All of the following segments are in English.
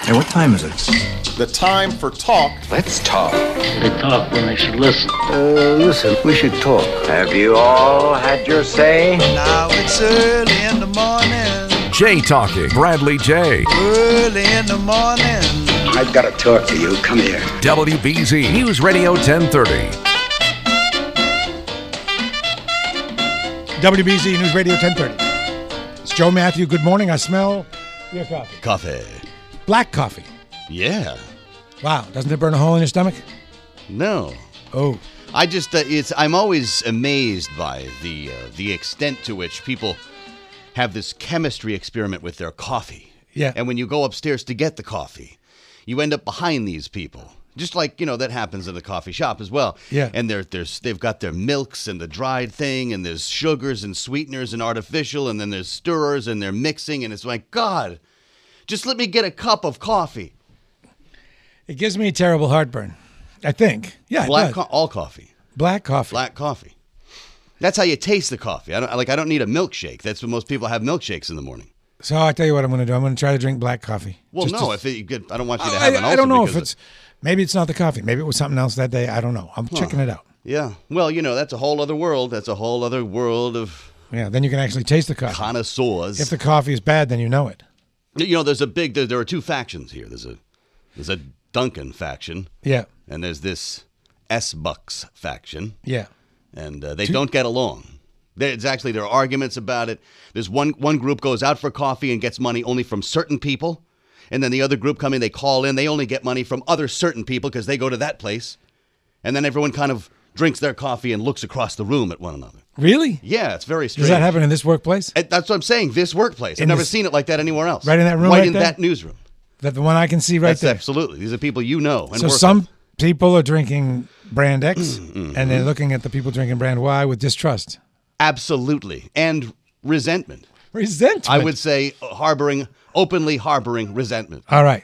Hey, what time is it? The time for talk. Let's talk. They talk when they should listen. Listen, we should talk. Have you all had your say? Now it's early in the morning. Jay talking. Bradley Jay. Early in the morning. I've got to talk to you. Come here. WBZ News Radio 1030. WBZ News Radio 1030. It's Joe Matthew. Good morning. I smell your coffee. Coffee. Black coffee. Yeah. Wow. Doesn't it burn a hole in your stomach? No. Oh. I just, I'm always amazed by the extent to which people have this chemistry experiment with their coffee. Yeah. And when you go upstairs to get the coffee, you end up behind these people. Just like, that happens in the coffee shop as well. Yeah. And they've got their milks and the dried thing, and there's sugars and sweeteners and artificial, and then there's stirrers, and they're mixing, and it's like, God, just let me get a cup of coffee. It gives me terrible heartburn, I think. Yeah, All coffee. Black coffee. Black coffee. That's how you taste the coffee. I don't need a milkshake. That's what most people have milkshakes in the morning. So I tell you what I'm going to do. I'm going to try to drink black coffee. Well, I don't want you to have an ulcer. I don't know if it's... Maybe it's not the coffee. Maybe it was something else that day. I don't know. I'm checking it out. Yeah. Well, that's a whole other world. That's a whole other world of... Yeah, then you can actually taste the coffee. Connoisseurs. If the coffee is bad, then you know it. There are two factions here. There's a Dunkin' faction. Yeah. And there's this S-Bucks faction. Yeah. And they don't get along. There are arguments about it. There's one group goes out for coffee and gets money only from certain people. And then the other group come in, they call in, they only get money from other certain people because they go to that place. And then everyone kind of drinks their coffee and looks across the room at one another. Really? Yeah, it's very strange. Does that happen in this workplace? That's what I'm saying, this workplace. I've never seen it like that anywhere else. Right in that room right in there? That newsroom. That the one I can see right there? Absolutely. These are people you know. And so some people are drinking brand X, and they're looking at the people drinking brand Y with distrust. Absolutely. And resentment. Resentment? I would say openly harboring resentment. All right.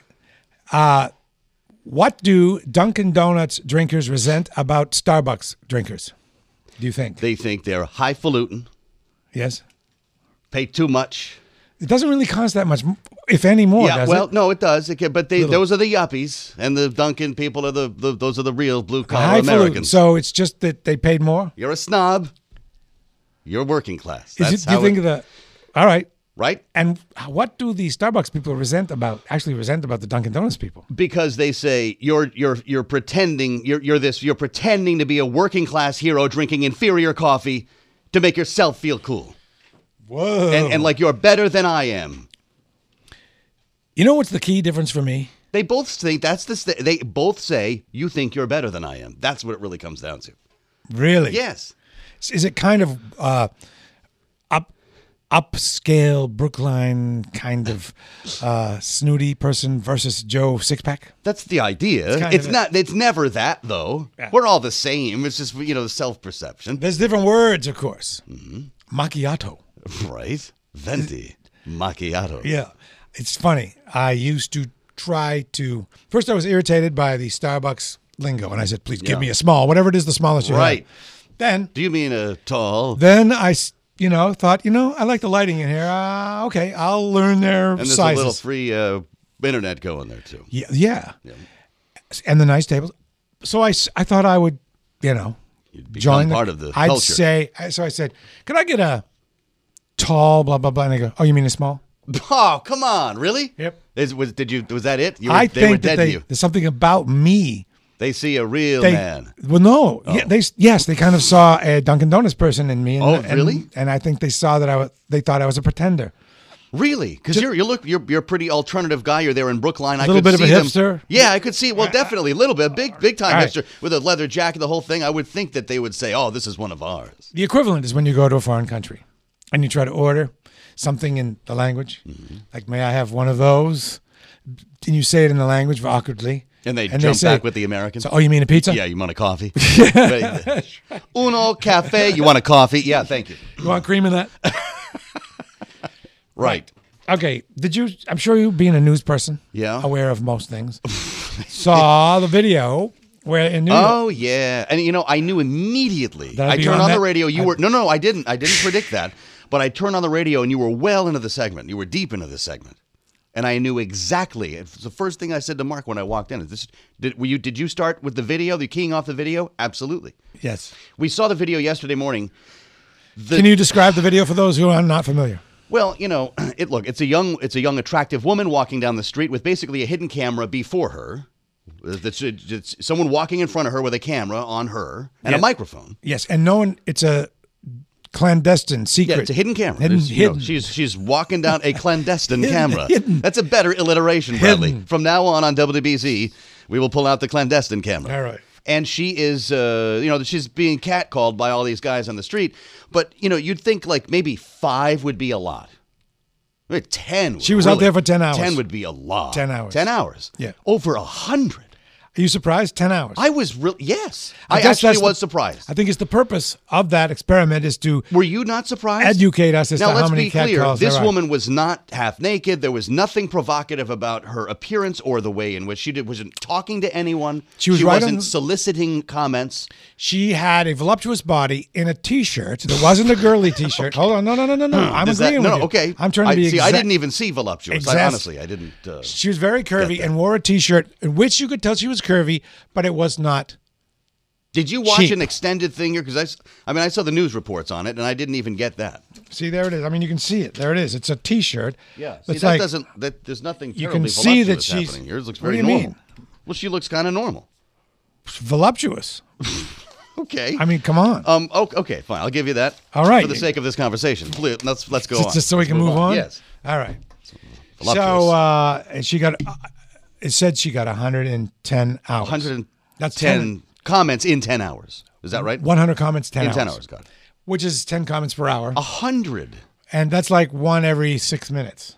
What do Dunkin' Donuts drinkers resent about Starbucks drinkers, do you think? They think they're highfalutin. Yes. Pay too much. It doesn't really cost that much, if any more, does it? No, it does. But those are the yuppies, and the Dunkin' people are those are the real blue-collar Americans. So it's just that they paid more? You're a snob. You're working class. Do you think all right. Right? And what do the Starbucks people resent about the Dunkin' Donuts people? Because they say you're pretending you're pretending to be a working class hero drinking inferior coffee to make yourself feel cool. Whoa. And like you're better than I am. You know what's the key difference for me? They both think they both say you think you're better than I am. That's what it really comes down to. Really? Yes. Is it kind of upscale Brookline kind of snooty person versus Joe Sixpack? That's the idea. It's never that though. Yeah. We're all the same. It's just self-perception. There's different words, of course. Mm-hmm. Macchiato. Right. Venti. Macchiato. Yeah. It's funny. I used to first I was irritated by the Starbucks lingo, and I said, please give me a small, whatever it is, the smallest you have. Right. Then. Do you mean a tall? Then I thought, I like the lighting in here. Okay, I'll learn their sizes. And there's a little free internet going there, too. Yeah. And the nice tables. So I thought I would, join part of the culture. So I said, can I get a tall, blah, blah, blah? And they go, oh, you mean a small? Oh, come on. Really? Yep. Was that it? I think that there's something about me. They see a real man. Well, no. Oh. Yeah, they kind of saw a Dunkin' Donuts person in me. Really? And I think they saw that they thought I was a pretender. Really? Because you're a pretty alternative guy. You're there in Brookline. A little bit of a hipster. Yeah, I could see. Well, definitely a little bit, big time hipster with a leather jacket, the whole thing. I would think that they would say, "Oh, this is one of ours." The equivalent is when you go to a foreign country and you try to order something in the language, like "May I have one of those?" And you say it in the language awkwardly. And they jump back with the Americans. So, you mean a pizza? Yeah, you want a coffee? Uno cafe. You want a coffee? Yeah, thank you. You want cream in that? Right. Okay. I'm sure you, being a news person, aware of most things, saw the video where in New York. Oh, yeah. And, I knew immediately. I turned on the radio. No, I didn't. I didn't predict that. But I turned on the radio and you were well into the segment. You were deep into the segment. And I knew exactly. It's the first thing I said to Mark when I walked in. Did you start with the video, the keying off the video? Absolutely. Yes. We saw the video yesterday morning. Can you describe the video for those who are not familiar? Well, it's a young attractive woman walking down the street with basically a hidden camera before her. It's someone walking in front of her with a camera on her and a microphone. Yes, and it's a clandestine secret. Yeah, it's a hidden camera. Hidden. She's walking down a clandestine camera. Hidden. That's a better alliteration, Bradley. From now on WBZ, we will pull out the clandestine camera. All right. And she is, she's being catcalled by all these guys on the street. But, you'd think like maybe 5 would be a lot. 10. She was out there for 10 hours. 10 would be a lot. 10 hours. 10 hours. Yeah. Over 100. Are you surprised? 10 hours. I was yes. I I guess actually that's was surprised. I think it's the purpose of that experiment is to Were you not surprised? educate us as Now, to how let's many be cat clear. calls This there are. woman was not half naked. There was nothing provocative about her appearance or the way in which she wasn't talking to anyone. She was right wasn't on- soliciting comments. She had a voluptuous body in a T-shirt. That wasn't a girly T-shirt. Hold on. No. I'm Does agreeing with you. Okay. I'm trying to be see. I didn't even see voluptuous. Exact- Honestly, I didn't. She was very curvy and wore a T-shirt in which you could tell she was curvy, but it was not. Did you watch cheap. an extended thing here? Because I saw the news reports on it, and I didn't even get that. See, there it is. I mean, you can see it. There it is. It's a T-shirt. Yeah. See, It's that like, doesn't. There's nothing you terribly can see that voluptuous she's- happening. Yours looks What do very you normal. mean? Well, she looks kind of normal. voluptuous. Okay. I mean, come on. Okay, fine. I'll give you that. All right. For the sake of this conversation, please, let's go on. Just so we Let's can move on? Yes. All right. Voluptuous. So and she got, it said she got 110 hours. 110 That's 10 comments in 10 hours. Is that right? 100 comments, 10 in hours. 10 hours, got it. Which is 10 comments per hour. 100. And that's like one every 6 minutes.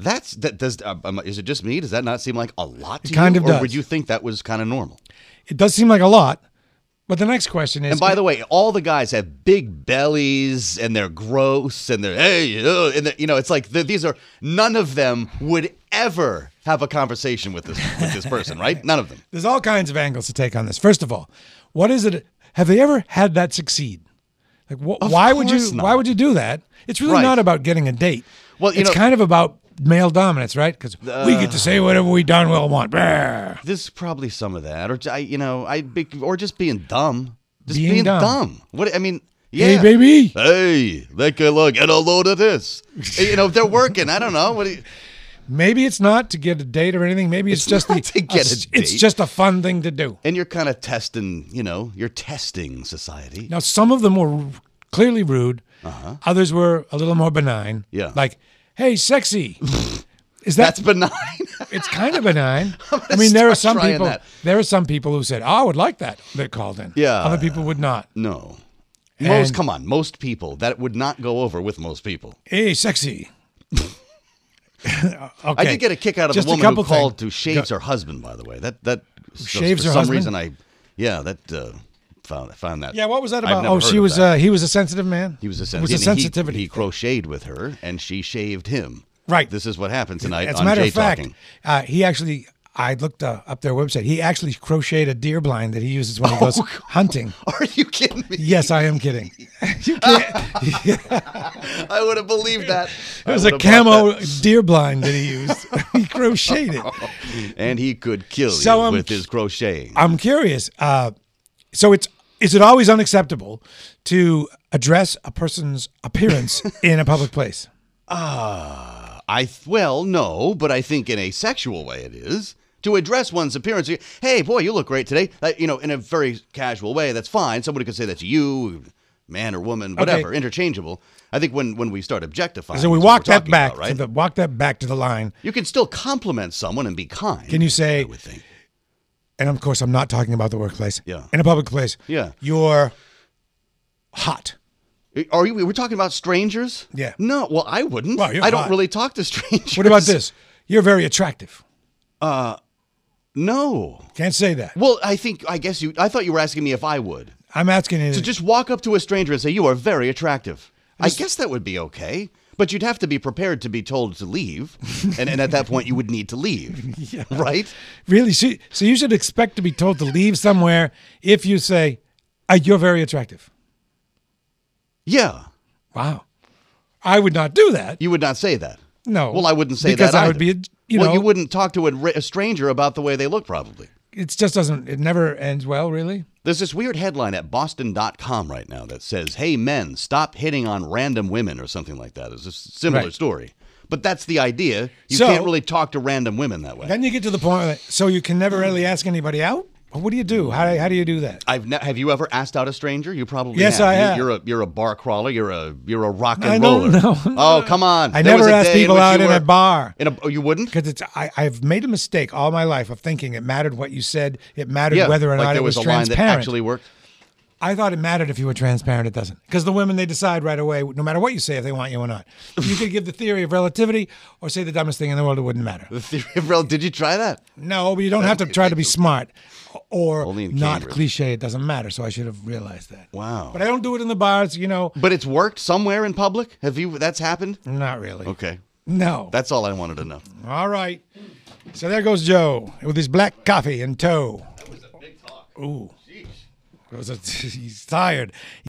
Is it just me? Does that not seem like a lot to It kind you? of Or does. would you think that was kind of normal? It does seem like a lot. But the next question is... And by the way, all the guys have big bellies and they're gross and they're, it's like these are, none of them would ever have a conversation with this person, right? None of them. There's all kinds of angles to take on this. First of all, what is it? Have they ever had that succeed? Like, why would course you? not. Why would you do that? It's really Right. not about getting a date. Well, it's kind of about male dominance, right? Because we get to say whatever we darn well want. Brr. There's probably some of that, or just being dumb. Just Being being dumb. dumb. What I mean, yeah. Hey, baby. Hey, get a load of this. If they're working, I don't know. What do you? Maybe it's not to get a date or anything. Maybe it's just not to get a It's date. just a fun thing to do. And you're kind of testing, you're testing society. Now, some of them were clearly rude. Others were a little more benign. Yeah. Like, hey, sexy. Is That's benign. It's kind of benign. I'm I mean, there are start some trying people. that. There are some people who said, "Oh, I would like that." That called in. Yeah. Other people would not. No. And- Most people, that would not go over with most people. Hey, sexy. Okay. I did get a kick out of Just the a woman who couple called things. to shaves her husband, by the way. That Shaves for her some husband? reason found that. Yeah, what was that I've about? never Oh, heard she of was. that. He was a sensitive man. He was a It was a sensitivity. He crocheted with her, and she shaved him. Right. This is what happened tonight As a on matter Jay of fact, Talking. he actually. I looked up their website. He actually crocheted a deer blind that he uses when he goes hunting. Are you kidding me? Yes, I am kidding. You can't. I would have believed that. It was a camo deer blind that he used. He crocheted it. And he could kill So, you with his crocheting. I'm curious. So is it always unacceptable to address a person's appearance in a public place? Well, no, but I think in a sexual way it is. To address one's appearance, hey, boy, you look great today. In a very casual way, that's fine. Somebody could say that's you, man or woman, whatever, interchangeable. I think when we start objectifying, So we is walk what we're that talking back about, right? walk that back to the line. You can still compliment someone and be kind. Can you say? I would think. And of course, I'm not talking about the workplace. Yeah. In a public place. Yeah. You're hot. We're talking about strangers? Yeah. No, well, I wouldn't. Well, you're I don't hot. really talk to strangers. What about this? You're very attractive. No. Can't say that. Well, I thought you were asking me if I would. I'm asking you. To just walk up to a stranger and say, you are very attractive. I guess that would be okay. But you'd have to be prepared to be told to leave. and at that point, you would need to leave. Yeah. Right? Really? So you should expect to be told to leave somewhere if you say, you're very attractive. Yeah. Wow. I would not do that. You would not say that. No. Well, I wouldn't say because that I would either. be, you know, you wouldn't talk to a stranger about the way they look, probably. it just doesn't. It never ends well, really. There's this weird headline at Boston.com right now that says, "Hey, men, stop hitting on random women," or something like that. It's a similar Right. story. But that's the idea. You So- can't really talk to random women that way. Then you get to the point where, so you can never really ask anybody out. What do you do? How do you do that? Have you ever asked out a stranger? You probably Yes, have. I have. You're a bar crawler. You're a rock and I roller. don't know. Oh, come on. I There was never a ask day people which out you in were a bar. Oh, you wouldn't? Because I've made a mistake all my life of thinking it mattered what you said. It mattered Yeah, whether or like not there it was was a line that transparent. actually worked. I thought it mattered if you were transparent. It doesn't. Because the women, they decide right away, no matter what you say, if they want you or not. You could give the theory of relativity or say the dumbest thing in the world, it wouldn't matter. The theory of did you try that? No, but you don't have to try to be smart or Only in not Cambridge. cliche. It doesn't matter. So I should have realized that. Wow. But I don't do it in the bars, you know. But it's worked somewhere in public? That's happened? Not really. Okay. No. That's all I wanted to know. All right. So there goes Joe with his black coffee in tow. That was a big talk. Ooh. He's tired.